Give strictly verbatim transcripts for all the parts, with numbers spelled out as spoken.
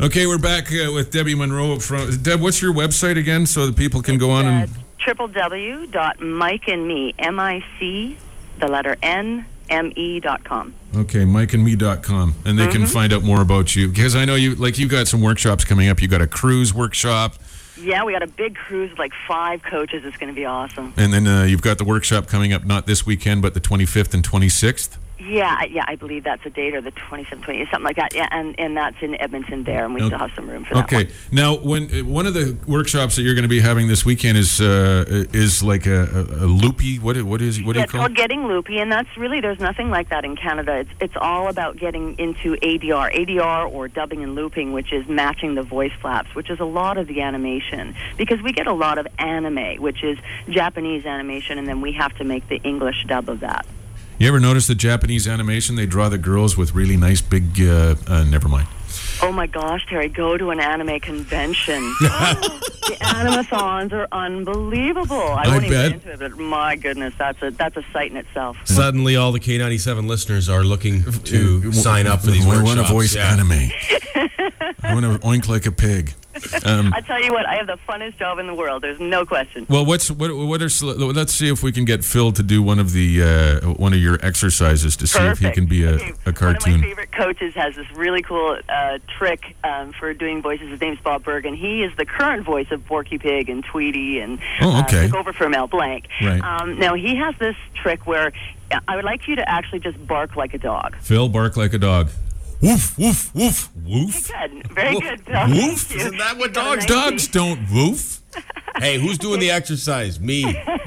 Okay, we're back uh, with Debbie Monroe. From Deb, what's your website again, so that people can go on and w w w dot mike and me M I C the letter N M E dot com. Okay, mike and me dot com, and they mm-hmm. can find out more about you, because I know you like you got some workshops coming up. You got a cruise workshop. Yeah, we got a big cruise with like five coaches. It's going to be awesome. And then uh, you've got the workshop coming up, not this weekend, but the twenty-fifth and twenty-sixth. Yeah, yeah, I believe that's a date, or the twenty-seventh, twentieth, something like that. Yeah, and, and that's in Edmonton there, and we okay. still have some room for that. Okay. one. Now, when uh, one of the workshops that you're going to be having this weekend is uh, is like a, a, a loopy. What what is what yeah, do you call it? It's called Getting Loopy, and that's really there's nothing like that in Canada. It's it's all about getting into A D R, A D R or dubbing and looping, which is matching the voice flaps, which is a lot of the animation, because we get a lot of anime, which is Japanese animation, and then we have to make the English dub of that. You ever notice the Japanese animation? They draw the girls with really nice big, uh, uh, never mind. Oh my gosh, Terry, go to an anime convention. The animathons are unbelievable. I, I won't bet. even get into it, but my goodness, that's a that's a sight in itself. Suddenly all the K ninety-seven listeners are looking to uh, sign up for these I workshops. I want to voice yeah. anime. I want to oink like a pig. Um, I tell you what, I have the funnest job in the world. There's no question. Well, what's what? What are? Let's see if we can get Phil to do one of the uh, one of your exercises to see Perfect. if he can be a, okay. a cartoon. One of my favorite coaches has this really cool uh, trick um, for doing voices. His name's Bob Bergen. He is the current voice of Porky Pig and Tweety, and oh, okay. uh, took over for Mel Blanc. Right. Um, now he has this trick where I would like you to actually just bark like a dog. Phil, bark like a dog. Woof, woof, woof, woof. Good. Very woof. good, Phil. Woof? Isn't that what dogs do? Dogs don't woof. Hey, who's doing the exercise? Me.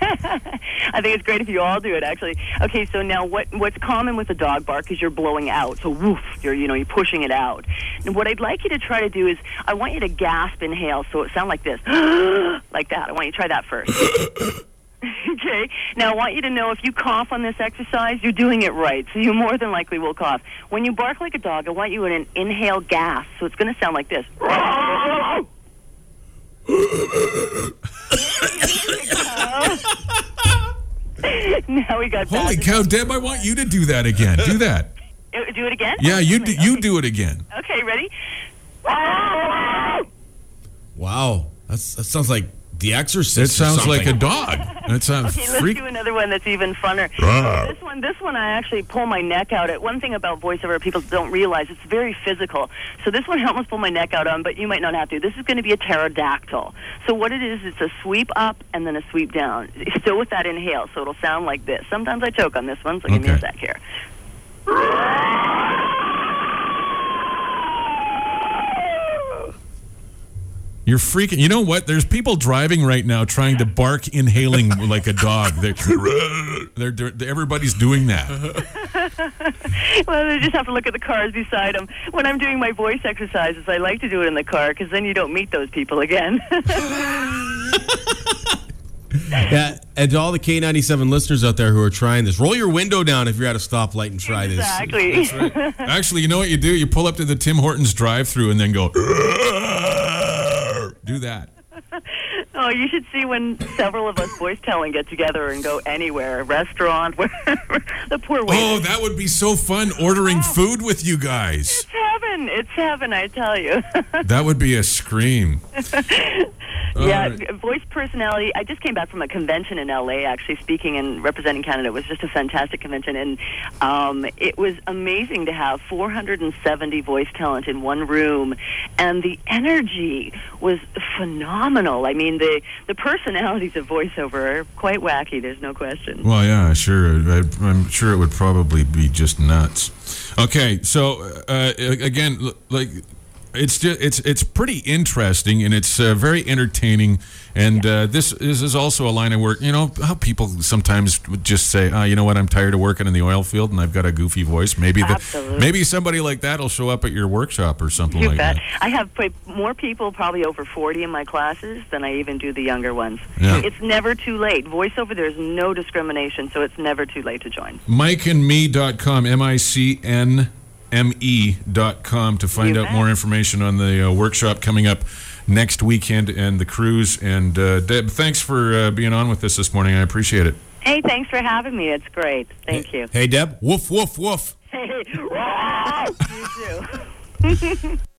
I think it's great if you all do it, actually. Okay, so now what what's common with a dog bark is you're blowing out. So woof, you're you know, you're pushing it out. And what I'd like you to try to do is I want you to gasp, inhale, so it sounds like this. Like that. I want you to try that first. Okay. Now, I want you to know if you cough on this exercise, you're doing it right. So you more than likely will cough. When you bark like a dog, I want you in an inhale gasp. So it's going to sound like this. Now we got that. Holy cow, Deb, I want you to do that again. Do that. Do it again? Yeah, you do, you do it again. Okay, ready? Wow. That's, that sounds like The Exorcist. It sounds like a dog. That sounds okay, let's freak. do another one that's even funner. Ah. This one, this one, I actually pull my neck out. At one thing about voiceover, people don't realize it's very physical. So this one, I almost pull my neck out on, but you might not have to. This is going to be a pterodactyl. So what it is, it's a sweep up and then a sweep down. Still with that inhale, so it'll sound like this. Sometimes I choke on this one, so give Okay. me a sec here. You're freaking. You know what? There's people driving right now trying to bark, inhaling like a dog. They're, they're, they're, everybody's doing that. Well, they just have to look at the cars beside them. When I'm doing my voice exercises, I like to do it in the car because then you don't meet those people again. Yeah, and to all the K ninety-seven listeners out there who are trying this, roll your window down if you're at a stoplight and try exactly. this. Exactly. Right. Actually, you know what you do? You pull up to the Tim Hortons drive-thru and then go. Do that. Oh, you should see when several of us voice telling get together and go anywhere, a restaurant, wherever. The poor waiter. Oh, that would be so fun, ordering Oh. food with you guys. It's heaven. It's heaven, I tell you. That would be a scream. Yeah, right. voice personality. I just came back from a convention in L A, actually, speaking and representing Canada. It was just a fantastic convention, and um, it was amazing to have four hundred seventy voice talent in one room, and the energy was phenomenal. I mean, the, the personalities of voiceover are quite wacky, there's no question. Well, yeah, sure. I, I'm sure it would probably be just nuts. Okay, so, uh, again, like... It's just, it's it's pretty interesting, and it's uh, very entertaining. And uh, this, this is also a line of work. You know how people sometimes would just say, "Ah, oh, you know what? I'm tired of working in the oil field, and I've got a goofy voice." Maybe the, maybe somebody like that will show up at your workshop or something you like bet. that. I have put more people, probably over forty, in my classes than I even do the younger ones. Yeah. It's never too late. Voiceover, there's no discrimination, so it's never too late to join. mike and me dot com, M I C N M E dot com to find You out bet. more information on the uh, workshop coming up next weekend and the cruise. And uh, Deb, thanks for uh, being on with us this morning. I appreciate it. Hey, thanks for having me. It's great. Thank you. Hey, Deb. Woof, woof, woof. Hey, you too.